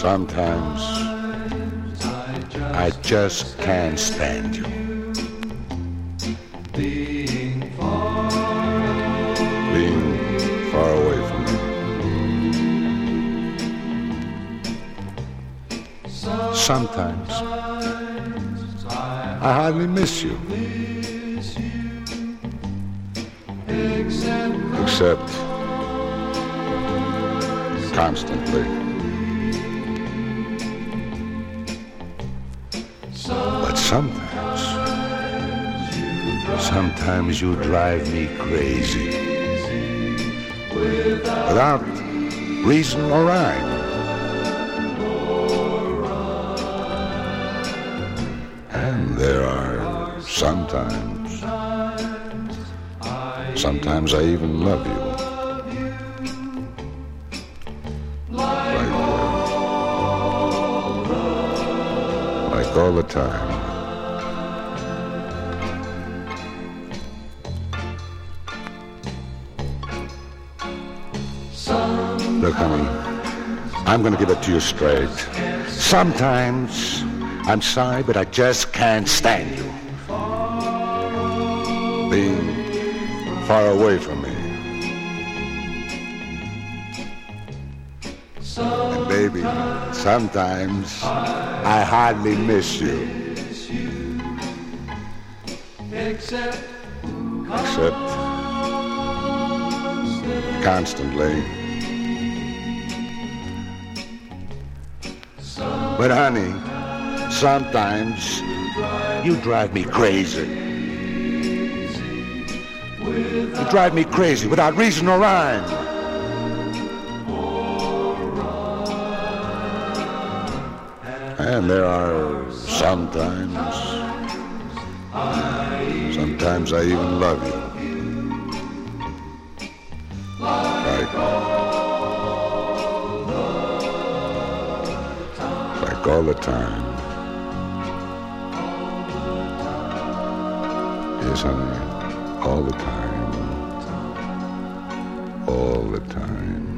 Sometimes I just can't stand you. Being far away from me. Sometimes I hardly miss you. Except constantly. But sometimes you drive me crazy. Without reason or rhyme. And there are sometimes I even love you. Like all the time. Look, honey, I'm gonna give it to you straight. Sometimes, I'm sorry, but I just can't stand you. Being far away from me. And baby, sometimes I hardly miss you. Except constantly. But honey, sometimes you drive me crazy. You drive me crazy without reason or rhyme. And there are sometimes I even love you. Like all the time. Yes, honey, all the time. All the time.